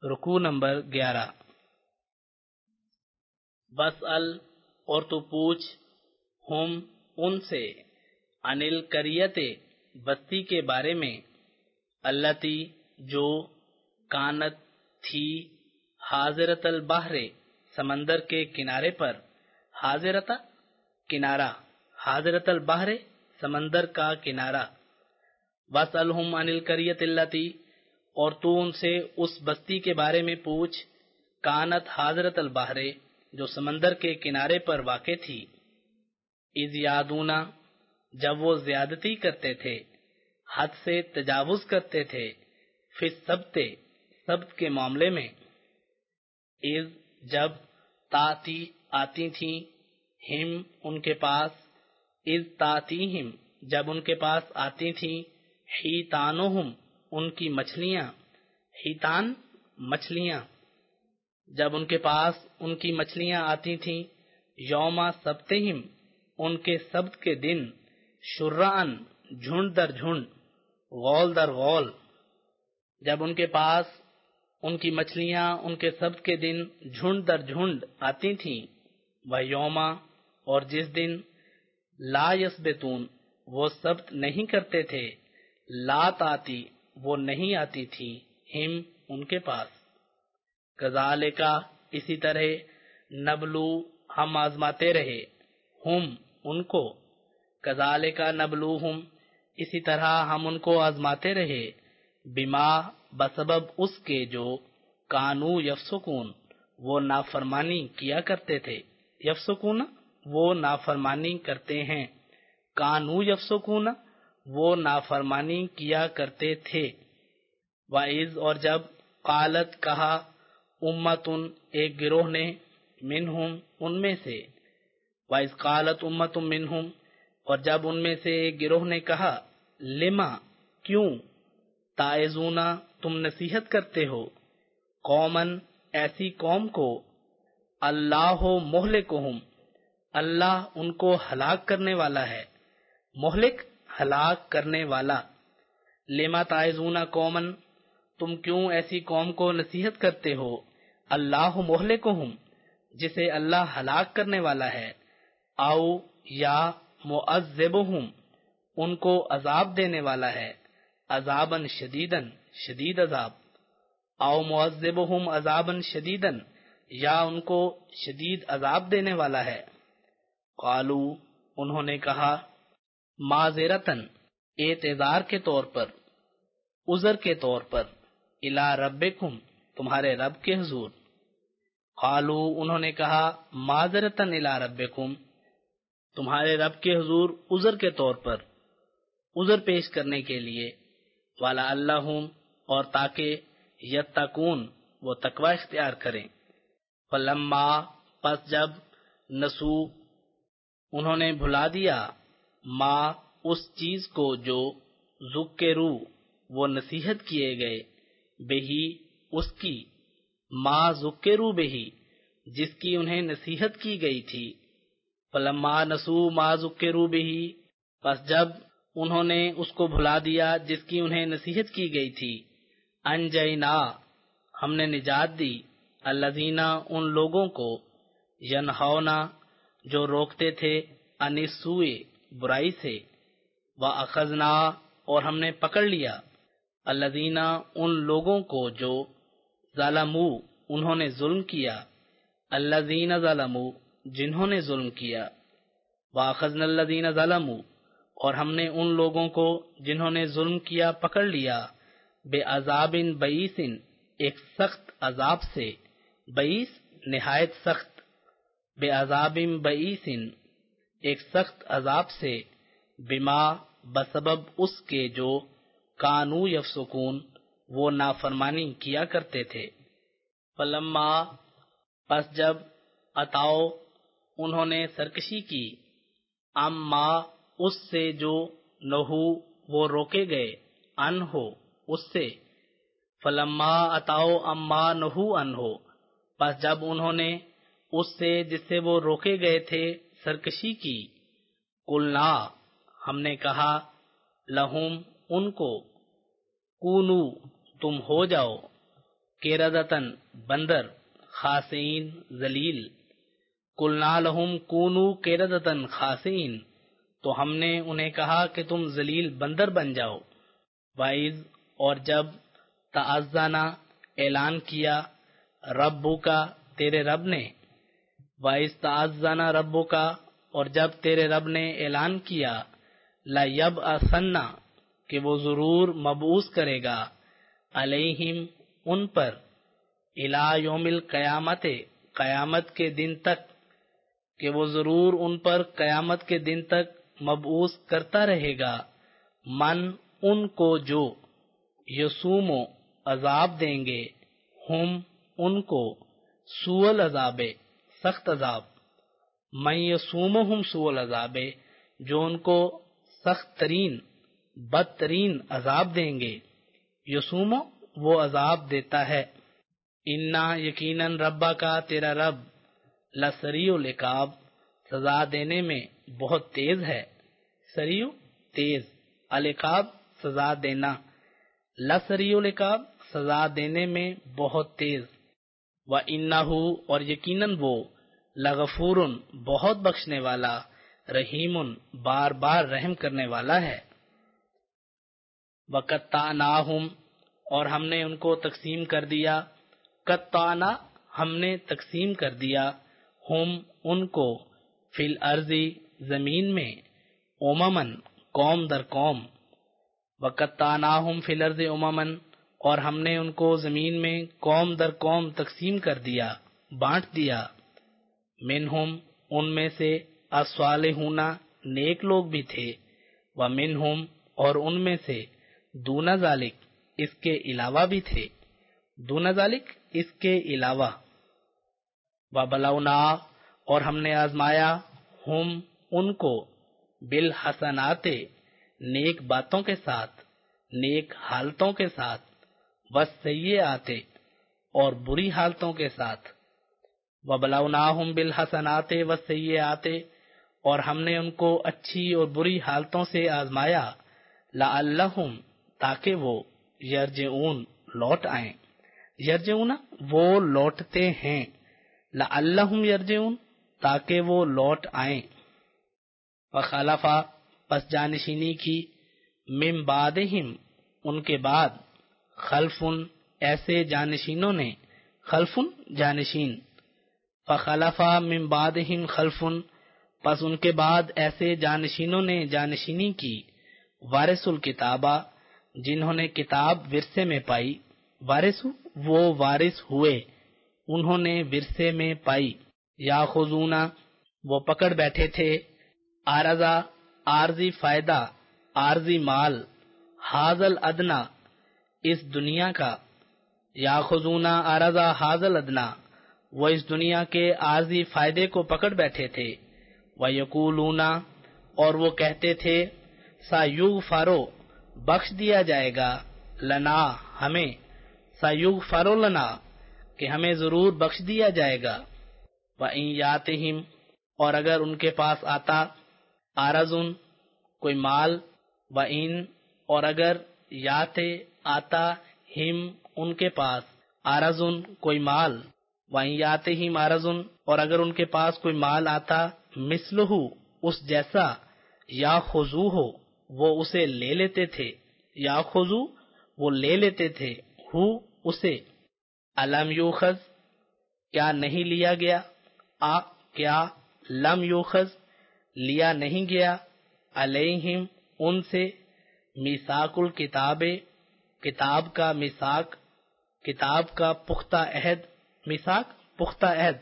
رکوع نمبر 11۔ بسأل اور تو پوچھ، ہم ان سے، انل قریت بستی کے بارے میں، التی جو، کانت تھی، حاضرت البحر سمندر کے کنارے پر، حاضرتا کنارہ، حاضرت البحر سمندر کا کنارہ۔ واسألہم عن القریۃ التی اور تو ان سے اس بستی کے بارے میں پوچھ، کانت حاضرت البحر جو سمندر کے کنارے پر واقع تھی، اذ یادونا جب وہ زیادتی کرتے تھے، حد سے تجاوز کرتے تھے، فی السبت سبت کے معاملے میں، اذ جب، تاتی آتی تھیں، ہم ان کے پاس، اذ تاتیہم جب ان کے پاس آتی تھیں، حیتانہم ان کی مچھلیاں، حیتان مچھلیاں، جب ان کے پاس ان کی مچھلیاں آتی تھیں، یوم سبتہم ان کے سبت کے دن، شرعن جھنڈ در جھنڈ، غول در غول، جب ان کے پاس ان کی مچھلیاں ان کے سبت کے دن جھنڈ در جھنڈ آتی تھیں، وہ یوما اور جس دن، لا یسبتون وہ سبت نہیں کرتے تھے، لا تاتی وہ نہیں آتی تھی، ہم ان کے پاس، کذالکا اسی طرح، نبلو ہم آزماتے رہے، ہم ان کو، کذالکا نبلوہم اسی طرح ہم ان کو آزماتے رہے، بما بسبب اس کے جو، کانو یفسقون وہ نافرمانی کیا کرتے تھے، یفسقون وہ نافرمانی کرتے ہیں، کانو یفسقون وہ نافرمانی کیا کرتے تھے، وَإِذْ اور جب، قالت کہا، امتن ایک گروہ نے، منہم ان میں سے، وَإِذْ قالت امت منہم اور جب ان میں سے ایک گروہ نے کہا، لما کیوں، تعظون تم نصیحت کرتے ہو، قومن ایسی قوم کو، اللہ مہلکہم اللہ ان کو ہلاک کرنے والا ہے، مہلک ہلاک کرنے والا، لما تعظون قومن تم کیوں ایسی قوم کو نصیحت کرتے ہو، اللہ مہلکہم جسے اللہ ہلاک کرنے والا ہے، او یا معذبہم ان کو عذاب دینے والا ہے، عذابا شدیدن شدید عذاب، او معذبہم عذابا شدیدن یا ان کو شدید عذاب دینے والا ہے، قالو انہوں نے کہا، معذرتن اعتذار کے طور پر، عذر کے طور پر، الی ربکم تمہارے رب کے حضور، قالو انہوں نے کہا، معذرتن الی ربکم تمہارے رب کے حضور عذر کے طور پر، عذر پیش کرنے کے لیے، وَلَعَلَّهُمْ اور تاکہ، یتقون وہ تقوی اختیار کریں، فلما پس جب، نسو انہوں نے بھلا دیا، ما اس چیز کو جو، ذکرو وہ نصیحت کیے گئے، بہی اس کی، ما ذکرو بہی جس کی انہیں نصیحت کی گئی تھی، فلما نسو ما ذکرو بہی پس جب انہوں نے اس کو بھلا دیا جس کی انہیں نصیحت کی گئی تھی، انجینا ہم نے نجات دی، الذین ان لوگوں کو، ینہونا جو روکتے تھے، عن السوء برائی سے، واخذنا اور ہم نے پکڑ لیا، الذین ان لوگوں کو جو، ظلموا انہوں نے ظلم کیا، الذین ظلموا جنہوں نے ظلم کیا، واخذنا الذین ظلموا اور ہم نے ان لوگوں کو جنہوں نے ظلم کیا پکڑ لیا، بعذاب بئیس ایک سخت عذاب سے، بئیس نہایت سخت، بعذاب بئیس ایک سخت عذاب سے، بما بسبب اس کے جو، کانو یفسقون وہ نافرمانی کیا کرتے تھے، فلما پس جب، اتاؤ انہوں نے سرکشی کی، اما اس سے جو، نہو وہ روکے گئے، انہو اس سے، فلما اتاؤ اما نہو انہو پس جب انہوں نے اس سے جس سے وہ روکے گئے تھے سرکشی کی، قلنا ہم نے کہا، لہم ان کو، کونو تم ہو جاؤ، قردتن بندر، خاسئین ذلیل، قلنا لہم کونوا قردتن خاسئین، تو ہم نے انہیں کہا کہ تم ذلیل بندر بن جاؤ۔ وَإِذْ، اور جب، تَعَذَّنَ، اعلان کیا، رَبُّکَ، تیرے رب نے، وَإِذْ تَعَذَّنَ رَبُّکَ، اور جب تیرے رب نے اعلان کیا، لَيَبْعَثَنَّ، کہ وہ ضرور مبعوث کرے گا، علیہم، ان پر، الی یوم القیامت، قیامت کے دن تک، کہ وہ ضرور ان پر قیامت کے دن تک مبعوث کرتا رہے گا، من، ان کو جو، یسوم، عذاب دیں گے، ہم، ان کو، سوء العذاب، سخت عذاب، من یسومہم سوء العذاب، جو ان کو سخت ترین، بدترین عذاب دیں گے، یسوم، وہ عذاب دیتا ہے، انا، یقیناً، ربا کا، تیرا رب، لسریع العقاب، سزا دینے میں بہت تیز ہے، سریع، تیز، العقاب، سزا دینا، لسریع العقاب، سزا دینے میں بہت تیز، وَإِنَّهُ، اور یقیناً وہ، لغفور، بہت بخشنے والا، رحیم، بار بار رحم کرنے والا ہے، وَقَطَّعْنَاهُمْ، اور ہم نے ان کو تقسیم کر دیا، قطعنا، ہم نے تقسیم کر دیا، ہم، ان کو، فی الارض، زمین میں، اممن، قوم در قوم، وقطعناہم فی الارض اممن، اور ہم نے ان کو زمین میں قوم در قوم تقسیم کر دیا، بانٹ دیا، منہم، ان میں سے، الصالحون، نیک لوگ بھی تھے، ومنہم، اور ان میں سے، دون ذالک، اس کے علاوہ بھی تھے، دون ذالک، اس کے علاوہ، وَبَلَوْنَا، اور ہم نے آزمایا، ہم، ان کو، بالحسنات، نیک باتوں کے ساتھ، نیک حالتوں کے ساتھ، والسیئات، اور بری حالتوں کے ساتھ، وَبَلَوْنَاهُمْ بِالْحَسَنَاتِ وَالسَّيِّئَاتِ، اور ہم نے ان کو اچھی اور بری حالتوں سے آزمایا، لَعَلَّهُمْ، تاکہ وہ، یرجعون، لوٹ آئیں، یرجعون، وہ لوٹتے ہیں، لَعَلَّهُمْ یرجعون، تاکہ وہ لوٹ آئیں، وَخَلَفَ، پس جانشینی کی، من بعدہم، ان کے بعد، خلفن، ایسے جانشینوں نے، خلفن، جانشین، فخلف من بعدہم خلفن، پس ان کے بعد ایسے جانشینوں نے جانشینی کی، وارث الکتابہ، جنہوں نے کتاب ورثے میں پائی، وارث، وہ وارث ہوئے، انہوں نے ورثے میں پائی، یاخذون، وہ پکڑ بیٹھے تھے، عارضہ، عارضی فائدہ، عارضی مال، حاضل ادنا، اس دنیا کا، یاخذون عارضہ حاضل ادنا، وہ اس دنیا کے عارضی فائدے کو پکڑ بیٹھے تھے، وَيَقُولُونَ، اور وہ کہتے تھے، سَيُغْفَرُ، بخش دیا جائے گا، لنا، ہمیں، سَيُغْفَرُ لنا، کہ ہمیں ضرور بخش دیا جائے گا، وَإِن يَأْتِهِمْ، اور اگر ان کے پاس آتا، عارضٌ، کوئی مال، وَإِن، اور اگر، یاتے، آتا، ہم، ان کے پاس، عارضٌ، کوئی مال، وَإِن يَأْتِهِمْ عَرَضٌ، اور اگر ان کے پاس کوئی مال آتا، مثلہ، اس جیسا، یاخذوہ، وہ اسے لے لیتے تھے، یاخذو، وہ لے لیتے تھے، ہو، اسے، الم یوخذ، کیا نہیں لیا گیا، کیا، لم یوخذ، لیا نہیں گیا، علیہم، ان سے، میثاق الکتاب، کتاب کا میثاق، کتاب کا پختہ عہد، میثاق، پختہ عہد،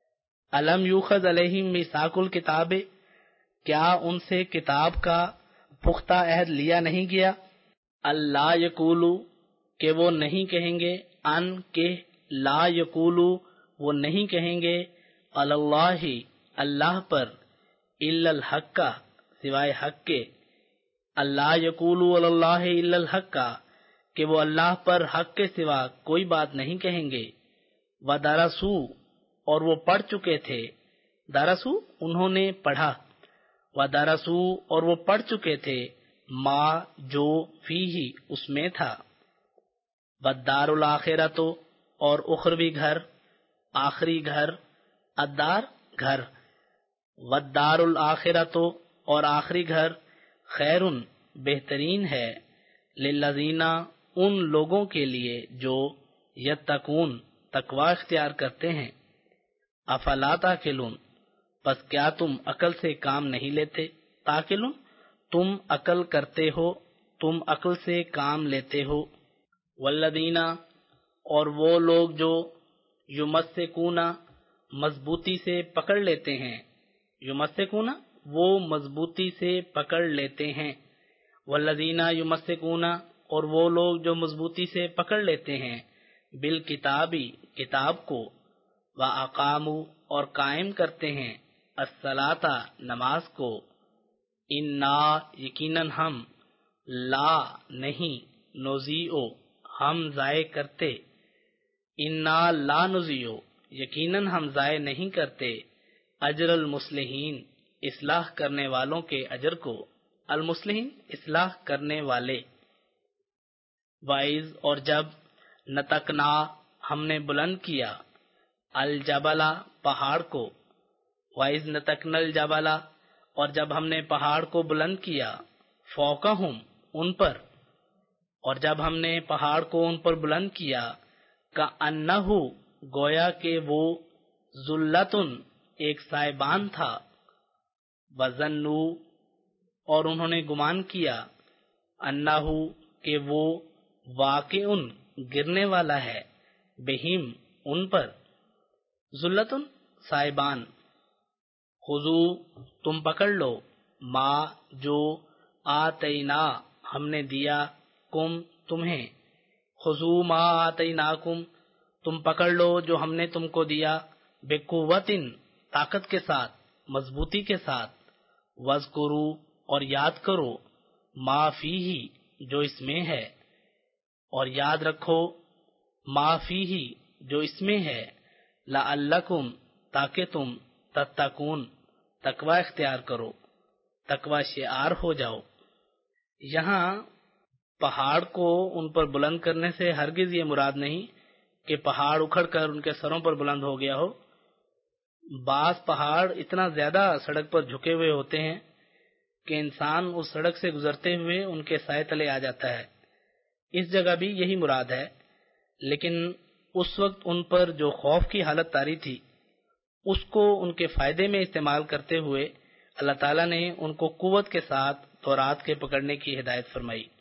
الم یوخذ علیہم میثاق الکتاب، کیا ان سے کتاب کا پختہ عہد لیا نہیں گیا، اللہ یقولو، کہ وہ نہیں کہیں گے، ان کہ، لا یقولو، وہ نہیں کہیں گے، اللہ، اللہ پر، الا الحق، سوائے حق کے، اللہ یقولو علی اللہ الا الحق، کہ وہ اللہ پر حق کے سوا کوئی بات نہیں کہیں گے، وَدَرَسُوا، اور وہ پڑھ چکے تھے، درسو، انہوں نے پڑھا، وَدَرَسُوا، اور وہ پڑھ چکے تھے، ما، جو، فیہ، اس میں تھا، وَالدَّارُ الْآخِرَةُ، اور اخروی گھر، آخری گھر، الدار گھر، والدار الآخرۃ اور آخری گھر، خیر بہترین ہے، للذین ان لوگوں کے لیے جو یتقون تقوی اختیار کرتے ہیں، افلا تعقلون پس کیا تم عقل سے کام نہیں لیتے، تعقلون تم عقل کرتے ہو، تم عقل سے کام لیتے ہو، والذین اور وہ لوگ جو یمسکون مضبوطی سے پکڑ لیتے ہیں، یمسکون وہ مضبوطی سے پکڑ لیتے ہیں، والذین یمسکون اور وہ لوگ جو مضبوطی سے پکڑ لیتے ہیں، بالکتابی کتاب کو، واقاموا اور قائم کرتے ہیں، الصلاۃ نماز کو، انا یقیناً ہم، لا نہیں، نضیع ہم ضائع کرتے، انا لا نضیع یقیناً ہم ضائع نہیں کرتے، اجر المصلحین اصلاح کرنے والوں کے اجر کو، المصلحین اصلاح کرنے والے، وائز اور جب نتقنا ہم نے بلند کیا، الجبلا پہاڑ کو، وائز نتقنا الجبلا اور جب ہم نے پہاڑ کو بلند کیا، فوقہم ان پر، اور جب ہم نے پہاڑ کو ان پر بلند کیا، کأنہ گویا کہ وہ ذلتن ایک سائبان تھا، وظنوا اور انہوں نے گمان کیا، انہ کہ وہ واقع گرنے والا ہے، بہم ان پر، ذلتن سائبان، خذو تم پکڑ لو، ما جو آتینا ہم نے دیا، کم تمہیں، خذو ما آتیناکم تم پکڑ لو جو ہم نے تم کو دیا، بقوتن طاقت کے ساتھ، مضبوطی کے ساتھ، واذکروا اور یاد کرو، ما فیہ جو اس میں ہے، اور یاد رکھو، ما فیہ جو اس میں ہے، لعلکم تاکہ تم تتقون تقوی اختیار کرو، تقوی شعار ہو جاؤ۔ یہاں پہاڑ کو ان پر بلند کرنے سے ہرگز یہ مراد نہیں کہ پہاڑ اکھڑ کر ان کے سروں پر بلند ہو گیا ہو۔ بعض پہاڑ اتنا زیادہ سڑک پر جھکے ہوئے ہوتے ہیں کہ انسان اس سڑک سے گزرتے ہوئے ان کے سائے تلے آ جاتا ہے، اس جگہ بھی یہی مراد ہے، لیکن اس وقت ان پر جو خوف کی حالت طاری تھی اس کو ان کے فائدے میں استعمال کرتے ہوئے اللہ تعالیٰ نے ان کو قوت کے ساتھ تورات کے پکڑنے کی ہدایت فرمائی۔